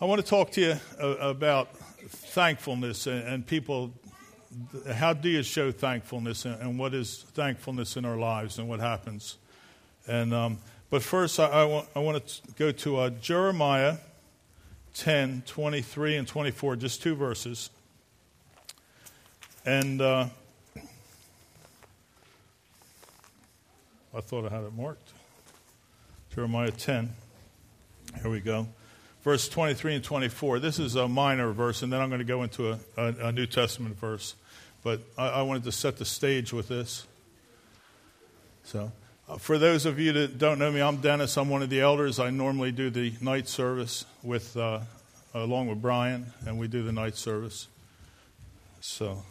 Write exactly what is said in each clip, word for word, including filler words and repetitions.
I want to talk to you uh, about thankfulness and, and people. How do you show thankfulness, and, and what is thankfulness in our lives, and what happens? And um, but first, I, I, want, I want to go to uh, Jeremiah ten, twenty-three and twenty-four, just two verses. And uh, I thought I had it marked. Jeremiah ten. Here we go. Verse twenty-three and twenty-four. This is a minor verse, and then I'm going to go into a, a, a New Testament verse. But I, I wanted to set the stage with this. So, uh, for those of you that don't know me, I'm Dennis. I'm one of the elders. I normally do the night service with, uh, along with Brian, and we do the night service. So,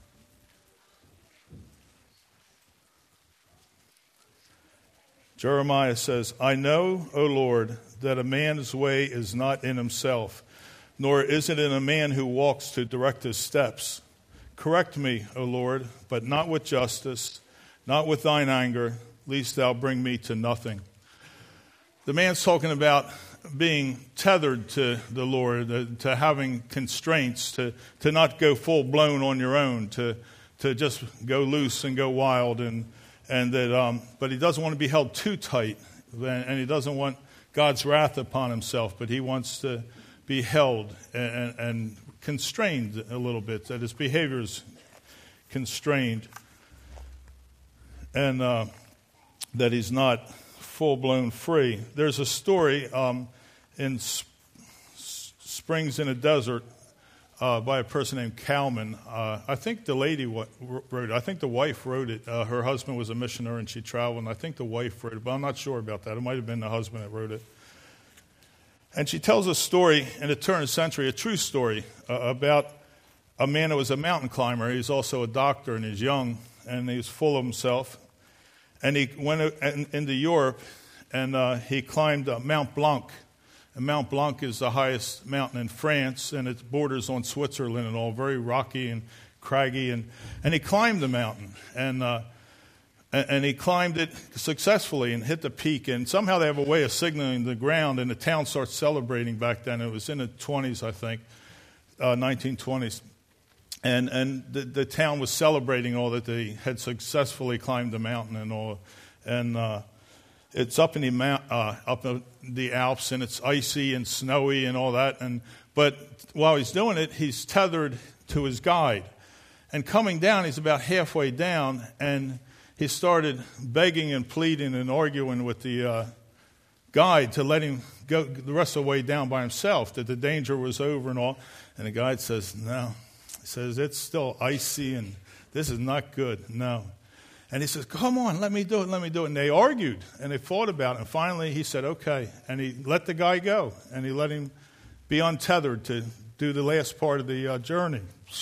Jeremiah says, I know, O Lord, that a man's way is not in himself, nor is it in a man who walks to direct his steps. Correct me, O Lord, but not with justice, not with thine anger, lest thou bring me to nothing. The man's talking about being tethered to the Lord, to having constraints, to, to not go full-blown on your own, to, to just go loose and go wild, and and that. Um, but he doesn't want to be held too tight, and he doesn't want God's wrath upon himself, but he wants to be held and, and, and constrained a little bit, that his behavior is constrained, and uh, that he's not full-blown free. There's a story um, in Sp- Springs in a Desert uh, by a person named Kalman. Uh, I think the lady w- wrote it. I think the wife wrote it. Uh, her husband was a missionary and she traveled, and I think the wife wrote it, but I'm not sure about that. It might have been the husband that wrote it. And she tells a story in the turn of the century, a true story, uh, about a man who was a mountain climber. He's also a doctor, and he's young, and he's full of himself. And he went in, into Europe, and uh, he climbed uh, Mount Blanc. And Mount Blanc is the highest mountain in France, and it borders on Switzerland and all, very rocky and craggy. And, and he climbed the mountain, and uh, and he climbed it successfully and hit the peak. And somehow they have a way of signaling the ground, and the town starts celebrating back then. It was in the twenties, I think, uh, nineteen twenties. And and the, the town was celebrating all that they had successfully climbed the mountain and all. And uh, it's up in the mount, uh, up in the Alps, and it's icy and snowy and all that. And but while he's doing it, he's tethered to his guide. And coming down, he's about halfway down, and he started begging and pleading and arguing with the uh, guide to let him go the rest of the way down by himself, that the danger was over and all. And the guide says, no. He says, it's still icy and this is not good. No. And he says, come on, let me do it, let me do it. And they argued and they fought about it. And finally he said, okay. And he let the guy go. And he let him be untethered to do the last part of the uh, journey.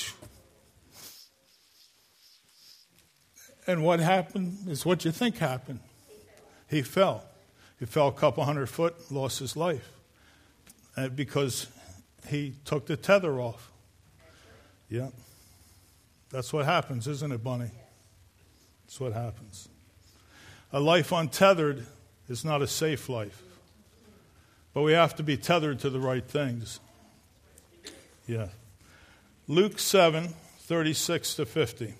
And what happened is what you think happened. He fell. He fell a couple hundred foot, lost his life. Uh, because he took the tether off. Yeah. That's what happens, isn't it, Bunny? That's what happens. A life untethered is not a safe life. But we have to be tethered to the right things. Yeah. Luke seven, thirty-six to fifty.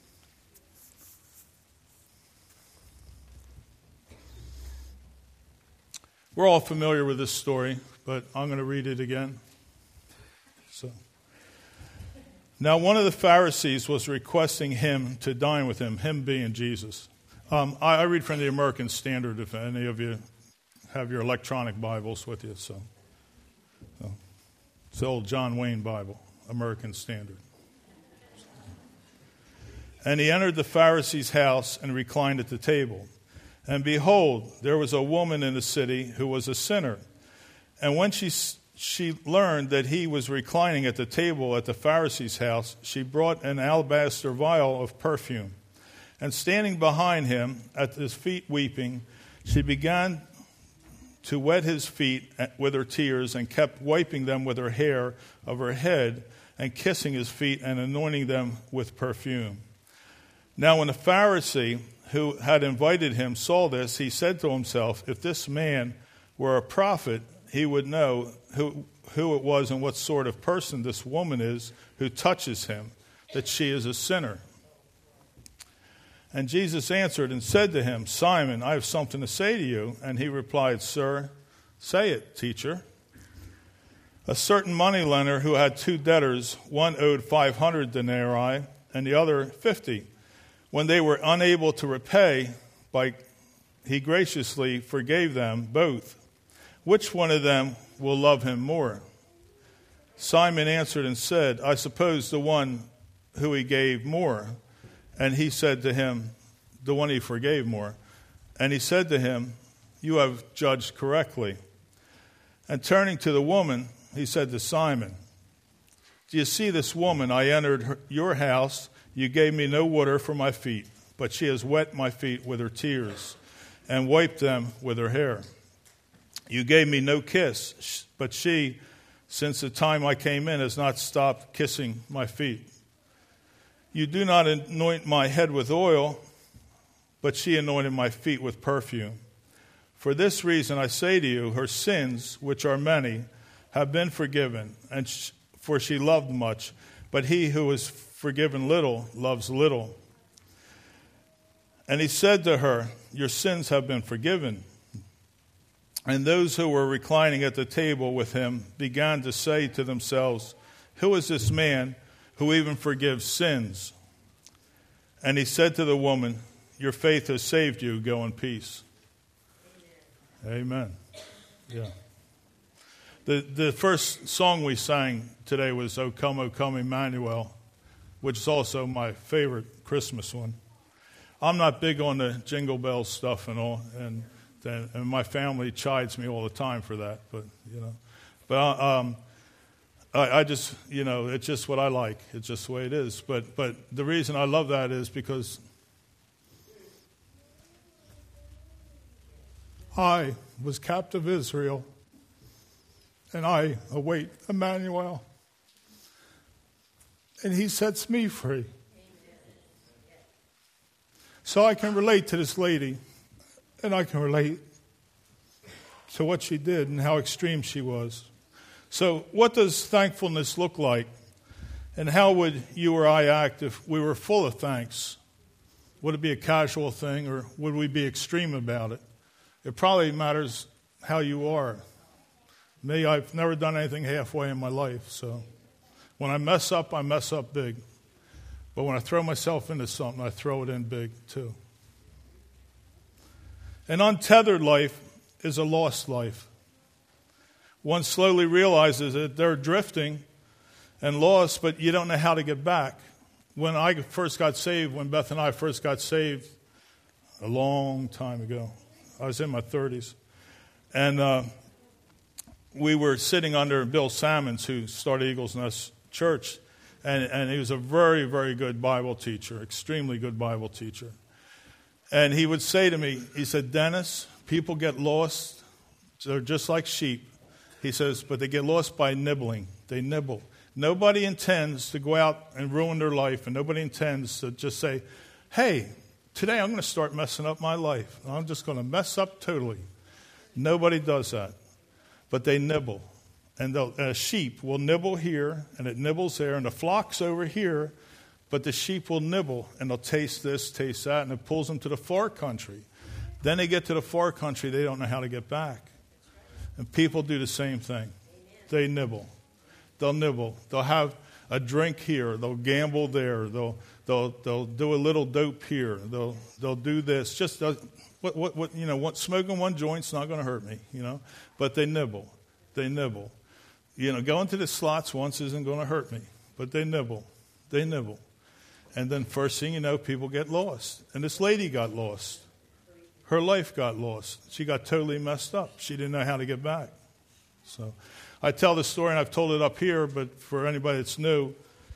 We're all familiar with this story, but I'm going to read it again. So, now one of the Pharisees was requesting him to dine with him, him being Jesus. Um, I, I read from the American Standard, if any of you have your electronic Bibles with you. So, so it's the old John Wayne Bible, American Standard. And he entered the Pharisee's house and reclined at the table. And behold, there was a woman in the city who was a sinner. And when she she learned that he was reclining at the table at the Pharisee's house, she brought an alabaster vial of perfume. And standing behind him at his feet weeping, she began to wet his feet with her tears and kept wiping them with her hair of her head and kissing his feet and anointing them with perfume. Now when the Pharisee who had invited him saw this, he said to himself, if this man were a prophet, he would know who who it was and what sort of person this woman is who touches him, that she is a sinner. And Jesus answered and said to him, Simon, I have something to say to you. And he replied, Sir, say it, teacher. A certain moneylender who had two debtors, one owed five hundred denarii and the other fifty. When they were unable to repay, by, he graciously forgave them both. Which one of them will love him more? Simon answered and said, I suppose the one who he gave more. And he said to him, the one he forgave more. And he said to him, you have judged correctly. And turning to the woman, he said to Simon, do you see this woman? I entered her, your house. You gave me no water for my feet, but she has wet my feet with her tears and wiped them with her hair. You gave me no kiss, but she, since the time I came in, has not stopped kissing my feet. You do not anoint my head with oil, but she anointed my feet with perfume. For this reason I say to you, her sins, which are many, have been forgiven, and sh- for she loved much. But he who is forgiven little loves little. And he said to her, your sins have been forgiven. And those who were reclining at the table with him began to say to themselves, who is this man who even forgives sins? And he said to the woman, your faith has saved you. Go in peace. Amen. Amen. Yeah. The the first song we sang today was O Come, O Come, Emmanuel, which is also my favorite Christmas one. I'm not big on the jingle bells stuff and all, and and my family chides me all the time for that. But you know, but um, I, I just you know it's just what I like. It's just the way it is. But but the reason I love that is because I was captive Israel, and I await Emmanuel, and he sets me free. So I can relate to this lady, and I can relate to what she did and how extreme she was. So what does thankfulness look like? And how would you or I act if we were full of thanks? Would it be a casual thing, or would we be extreme about it? It probably matters how you are. Me, I've never done anything halfway in my life. So when I mess up, I mess up big. But when I throw myself into something, I throw it in big too. An untethered life is a lost life. One slowly realizes that they're drifting and lost, but you don't know how to get back. When I first got saved, when Beth and I first got saved, a long time ago, I was in my thirties, and uh, we were sitting under Bill Sammons, who started Eagles Nest Church, and, and he was a very, very good Bible teacher, extremely good Bible teacher. And he would say to me, he said, Dennis, people get lost. They're just like sheep. He says, but they get lost by nibbling. They nibble. Nobody intends to go out and ruin their life, and nobody intends to just say, hey, today I'm going to start messing up my life. I'm just going to mess up totally. Nobody does that. But they nibble. And a sheep will nibble here, and it nibbles there, and the flock's over here, but the sheep will nibble, and they'll taste this, taste that, and it pulls them to the far country. Then they get to the far country, they don't know how to get back. And people do the same thing. They nibble. They'll nibble. They'll have a drink here. They'll gamble there. They'll they'll they'll do a little dope here. They'll they'll do this. Just uh, what what what you know. What, smoking one joint's not going to hurt me, you know. But they nibble. They nibble. You know, going to the slots once isn't going to hurt me. But they nibble. They nibble. And then first thing you know, people get lost. And this lady got lost. Her life got lost. She got totally messed up. She didn't know how to get back. So I tell the story, and I've told it up here, but for anybody that's new,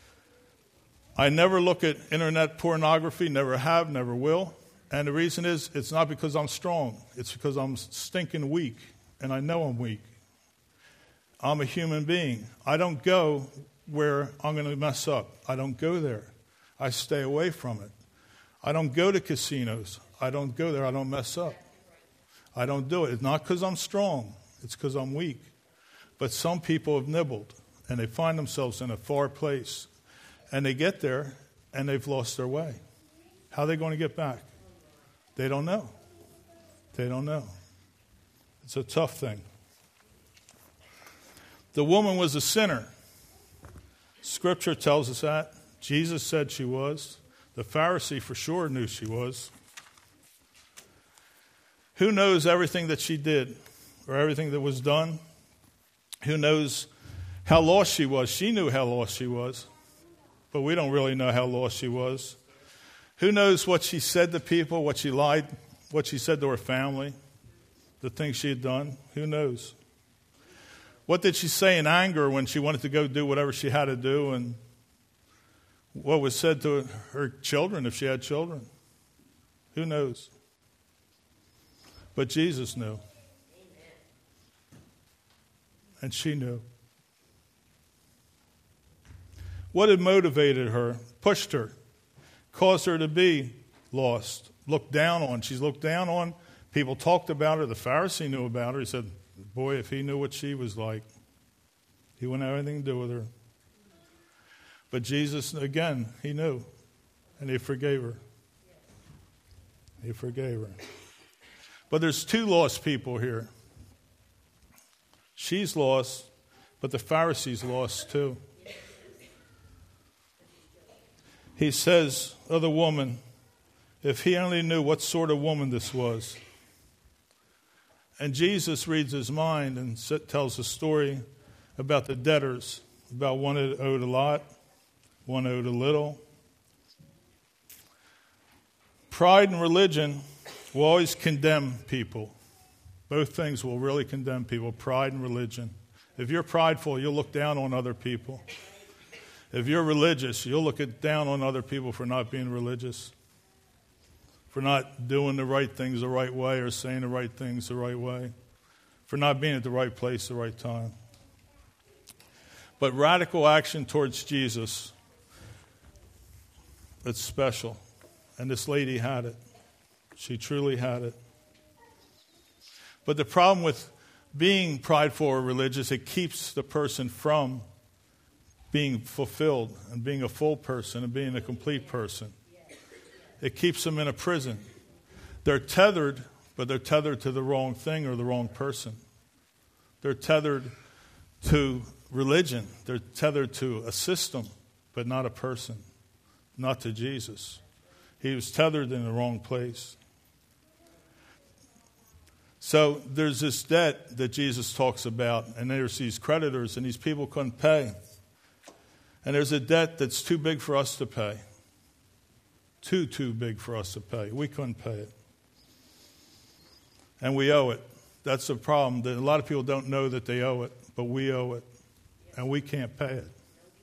I never look at internet pornography, never have, never will. And the reason is, it's not because I'm strong. It's because I'm stinking weak, and I know I'm weak. I'm a human being. I don't go where I'm going to mess up. I don't go there. I stay away from it. I don't go to casinos. I don't go there. I don't mess up. I don't do it. It's not because I'm strong. It's because I'm weak. But some people have nibbled, and they find themselves in a far place. And they get there, and they've lost their way. How are they going to get back? They don't know. They don't know. It's a tough thing. The woman was a sinner. Scripture tells us that. Jesus said she was. The Pharisee for sure knew she was. Who knows everything that she did or everything that was done? Who knows how lost she was? She knew how lost she was, but we don't really know how lost she was. Who knows what she said to people, what she lied, what she said to her family, the things she had done? Who knows? What did she say in anger when she wanted to go do whatever she had to do, and what was said to her children if she had children? Who knows? But Jesus knew. And she knew. What had motivated her, pushed her, caused her to be lost, looked down on? She's looked down on. People talked about her. The Pharisee knew about her. He said, boy, if he knew what she was like, he wouldn't have anything to do with her. But Jesus, again, he knew, and he forgave her. He forgave her. But there's two lost people here. She's lost, but the Pharisee's lost too. He says of the woman, if he only knew what sort of woman this was. And Jesus reads his mind and tells a story about the debtors, about one that owed a lot, one owed a little. Pride and religion will always condemn people. Both things will really condemn people, pride and religion. If you're prideful, you'll look down on other people. If you're religious, you'll look down on other people for not being religious, for not doing the right things the right way or saying the right things the right way, for not being at the right place the right time. But radical action towards Jesus, it's special. And this lady had it. She truly had it. But the problem with being prideful or religious, it keeps the person from being fulfilled and being a full person and being a complete person. It keeps them in a prison. They're tethered, but they're tethered to the wrong thing or the wrong person. They're tethered to religion. They're tethered to a system, but not a person, not to Jesus. He was tethered in the wrong place. So there's this debt that Jesus talks about, and there's these creditors, and these people couldn't pay. And there's a debt that's too big for us to pay. Too, too big for us to pay. We couldn't pay it. And we owe it. That's the problem. That a lot of people don't know that they owe it, but we owe it. And we can't pay it.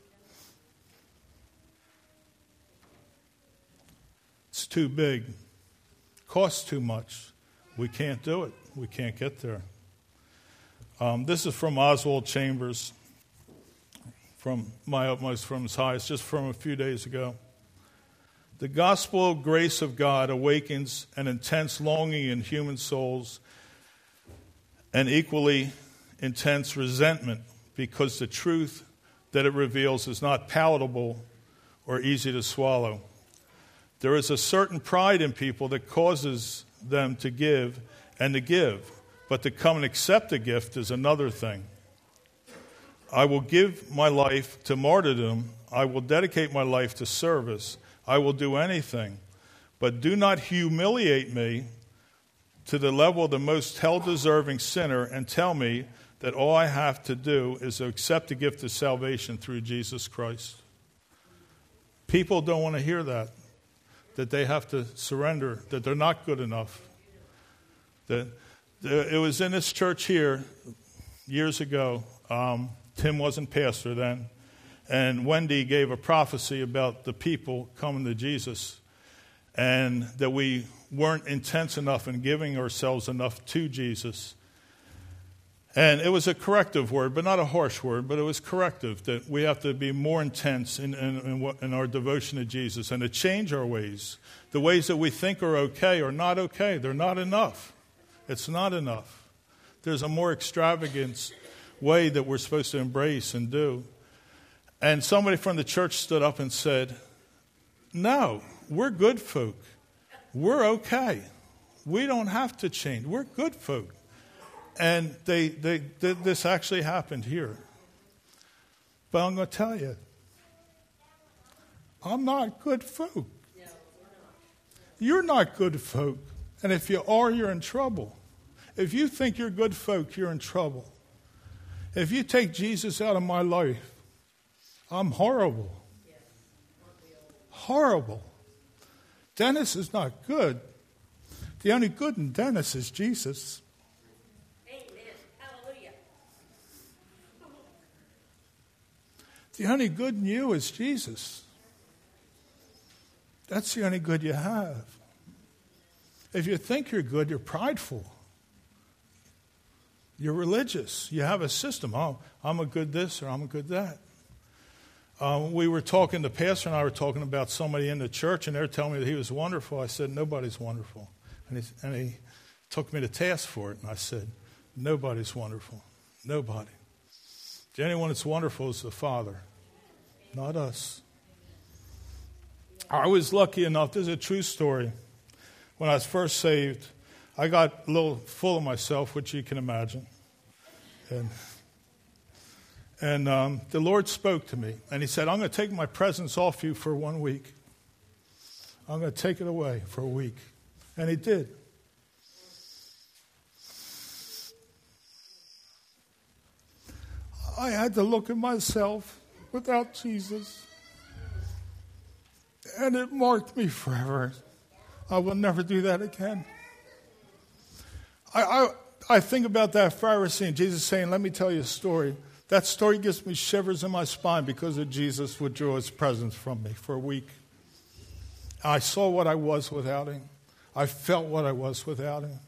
It's too big. Costs too much. We can't do it. We can't get there. Um, this is from Oswald Chambers, from My Utmost, from His Highest, just from a few days ago. The gospel grace of God awakens an intense longing in human souls and equally intense resentment because the truth that it reveals is not palatable or easy to swallow. There is a certain pride in people that causes them to give and to give, but to come and accept a gift is another thing. I will give my life to martyrdom. I will dedicate my life to service. I will do anything, but do not humiliate me to the level of the most hell-deserving sinner and tell me that all I have to do is to accept the gift of salvation through Jesus Christ. People don't want to hear that, that they have to surrender, that they're not good enough. That it was in this church here years ago. Um, Tim wasn't pastor then, and Wendy gave a prophecy about the people coming to Jesus, and that we weren't intense enough in giving ourselves enough to Jesus. And it was a corrective word, but not a harsh word, but it was corrective, that we have to be more intense in, in, in, what, in our devotion to Jesus and to change our ways. The ways that we think are okay are not okay. They're not enough. It's not enough. There's a more extravagant way that we're supposed to embrace and do. And somebody from the church stood up and said, no, we're good folk. We're okay. We don't have to change. We're good folk. And they, they, they this actually happened here. But I'm going to tell you, I'm not good folk. You're not good folk. And if you are, you're in trouble. If you think you're good folk, you're in trouble. If you take Jesus out of my life, I'm horrible. Horrible. Dennis is not good. The only good in Dennis is Jesus. Amen. Hallelujah. The only good in you is Jesus. That's the only good you have. If you think you're good, you're prideful. You're religious. You have a system. Oh, I'm a good this or I'm a good that. Um, we were talking, the pastor and I were talking about somebody in the church, and they were telling me that he was wonderful. I said, nobody's wonderful. And he, and he took me to task for it, and I said, nobody's wonderful. Nobody. The only one that's wonderful is the Father, not us. I was lucky enough, this is a true story. When I was first saved, I got a little full of myself, which you can imagine. And, and um, the Lord spoke to me, and he said, I'm going to take my presence off you for one week. I'm going to take it away for a week. And he did. I had to look at myself without Jesus. And it marked me forever. I will never do that again. I, I I think about that Pharisee and Jesus saying, let me tell you a story. That story gives me shivers in my spine because of Jesus withdrew his presence from me for a week. I saw what I was without him. I felt what I was without him.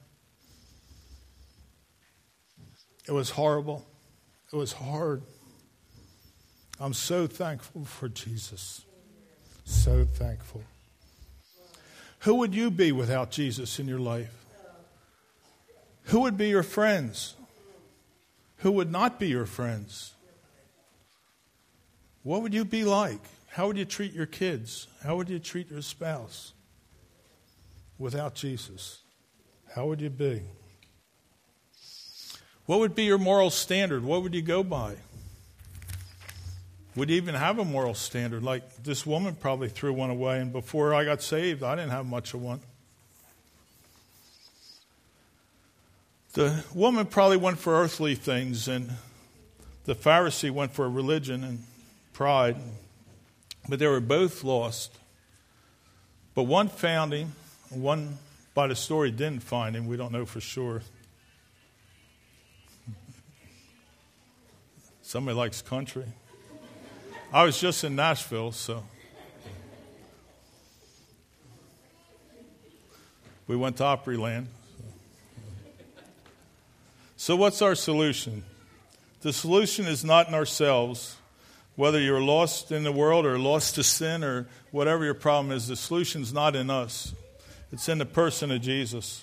It was horrible. It was hard. I'm so thankful for Jesus. So thankful. Who would you be without Jesus in your life? Who would be your friends? Who would not be your friends? What would you be like? How would you treat your kids? How would you treat your spouse without Jesus? How would you be? What would be your moral standard? What would you go by? Would you even have a moral standard? Like this woman probably threw one away, and before I got saved, I didn't have much of one. The woman probably went for earthly things, and the Pharisee went for religion and pride. But they were both lost. But one found him, and one, by the story, didn't find him. We don't know for sure. Somebody likes country. I was just in Nashville, so we went to Opryland. So what's our solution? The solution is not in ourselves. Whether you're lost in the world or lost to sin or whatever your problem is, the solution's not in us. It's in the person of Jesus.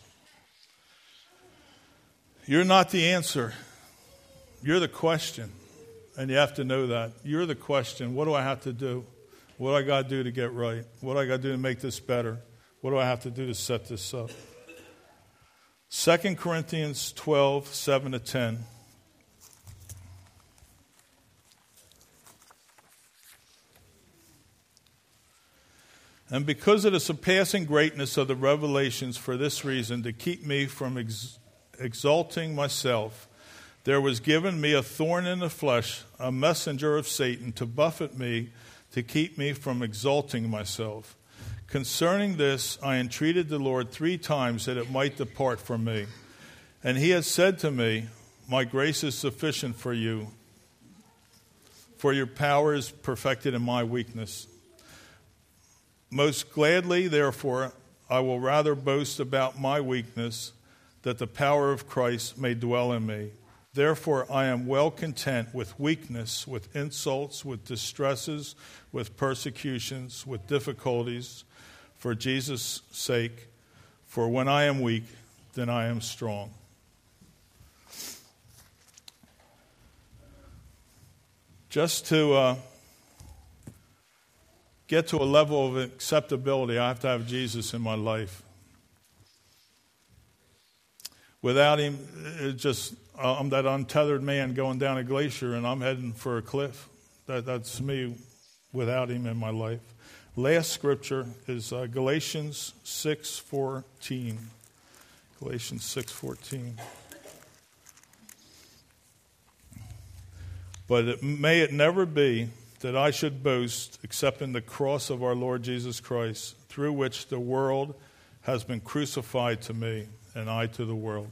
You're not the answer. You're the question. And you have to know that. You're the question. What do I have to do? What do I got to do to get right? What do I got to do to make this better? What do I have to do to set this up? Second Corinthians twelve, seven to ten. And because of the surpassing greatness of the revelations, for this reason, to keep me from ex- exalting myself, there was given me a thorn in the flesh, a messenger of Satan, to buffet me, to keep me from exalting myself. Concerning this, I entreated the Lord three times that it might depart from me. And he has said to me, my grace is sufficient for you, for your power is perfected in my weakness. Most gladly, therefore, I will rather boast about my weakness, that the power of Christ may dwell in me. Therefore, I am well content with weakness, with insults, with distresses, with persecutions, with difficulties, for Jesus' sake. For when I am weak, then I am strong. just to uh, get to a level of acceptability, I have to have Jesus in my life. Without him, it's just uh, I'm that untethered man going down a glacier and I'm heading for a cliff. That, that's me without him in my life. Last scripture is uh, Galatians six fourteen. Galatians six fourteen. But it, may it never be that I should boast except in the cross of our Lord Jesus Christ, through which the world has been crucified to me, and I to the world.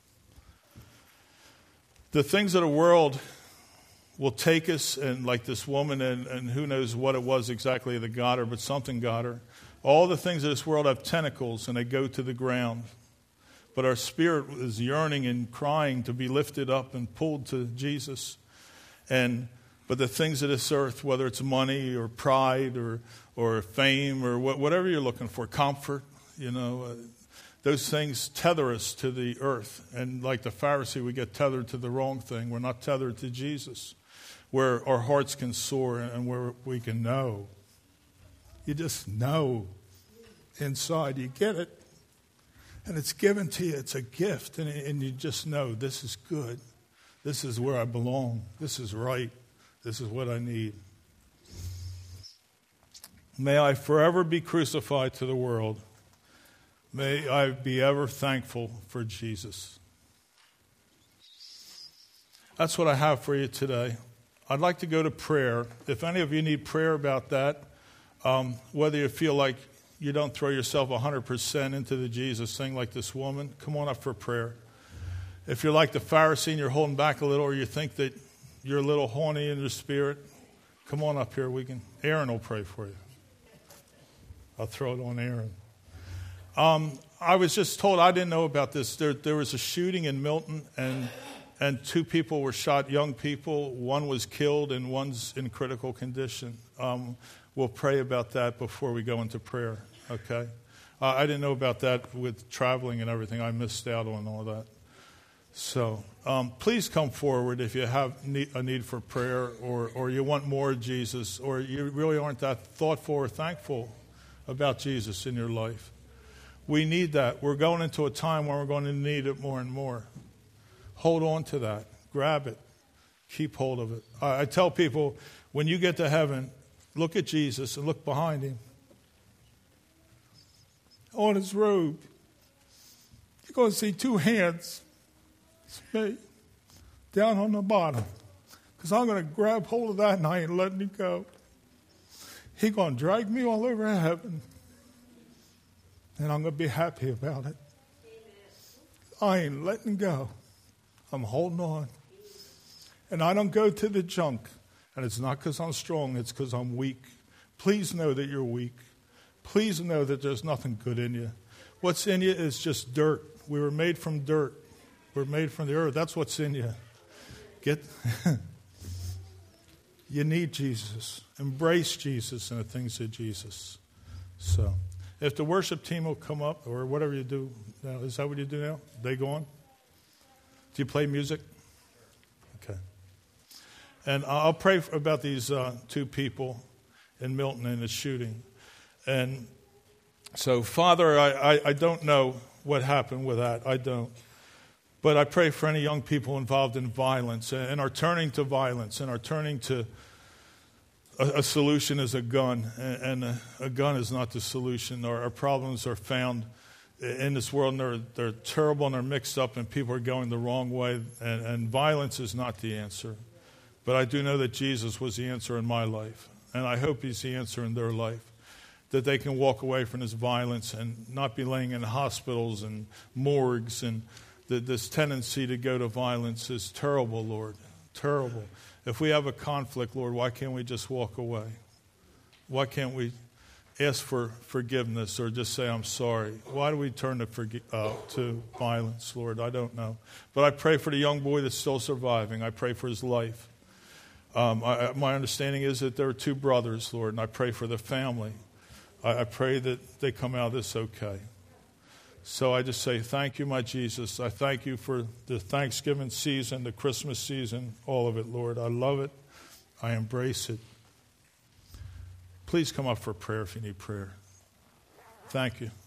The things of the world will take us, and like this woman, and, and who knows what it was exactly that got her, but something got her. All the things of this world have tentacles, and they go to the ground. But our spirit is yearning and crying to be lifted up and pulled to Jesus. And but the things of this earth, whether it's money or pride or or fame or wh- whatever you're looking for, comfort, you know, uh, those things tether us to the earth. And like the Pharisee, we get tethered to the wrong thing. We're not tethered to Jesus, where our hearts can soar and where we can know. You just know inside. You get it. And it's given to you. It's a gift. And, and you just know this is good. This is where I belong. This is right. This is what I need. May I forever be crucified to the world. May I be ever thankful for Jesus. That's what I have for you today. I'd like to go to prayer. If any of you need prayer about that, um, whether you feel like you don't throw yourself one hundred percent into the Jesus thing like this woman, come on up for prayer. If you're like the Pharisee and you're holding back a little, or you think that you're a little horny in your spirit, come on up here. We can. Aaron will pray for you. I'll throw it on Aaron. Um, I was just told, I didn't know about this. There, there was a shooting in Milton, and and two people were shot, young people. One was killed, and one's in critical condition. Um, we'll pray about that before we go into prayer. Okay. Uh, I didn't know about that with traveling and everything. I missed out on all that. So um, please come forward if you have need, a need for prayer, or, or you want more of Jesus, or you really aren't that thoughtful or thankful about Jesus in your life. We need that. We're going into a time where we're going to need it more and more. Hold on to that. Grab it. Keep hold of it. I, I tell people, when you get to heaven, look at Jesus and look behind him. On his robe, you're going to see two hands. It's me, down on the bottom. Because I'm going to grab hold of that and I ain't letting it go. He's going to drag me all over heaven. And I'm going to be happy about it. Amen. I ain't letting go. I'm holding on. And I don't go to the junk. And it's not because I'm strong. It's because I'm weak. Please know that you're weak. Please know that there's nothing good in you. What's in you is just dirt. We were made from dirt. We're made from the earth. That's what's in you. Get. You need Jesus. Embrace Jesus and the things of Jesus. So, if the worship team will come up, or whatever you do now, is that what you do now? They go on? Do you play music? Okay. And I'll pray for, about these uh, two people in Milton in the shooting. And so, Father, I, I, I don't know what happened with that. I don't. But I pray for any young people involved in violence and are turning to violence and are turning to a, a solution is a gun. And a, a gun is not the solution. Our, our problems are found in this world, and they're, they're terrible and they're mixed up and people are going the wrong way. And, and violence is not the answer. But I do know that Jesus was the answer in my life. And I hope he's the answer in their life. That they can walk away from this violence and not be laying in hospitals and morgues. And the, this tendency to go to violence is terrible, Lord. Terrible. If we have a conflict, Lord, why can't we just walk away? Why can't we ask for forgiveness or just say, I'm sorry? Why do we turn to, forgi- uh, to violence, Lord? I don't know. But I pray for the young boy that's still surviving. I pray for his life. Um, I, my understanding is that there are two brothers, Lord, and I pray for the family. I, I pray that they come out of this okay. So I just say, thank you, my Jesus. I thank you for the Thanksgiving season, the Christmas season, all of it, Lord. I love it. I embrace it. Please come up for prayer if you need prayer. Thank you.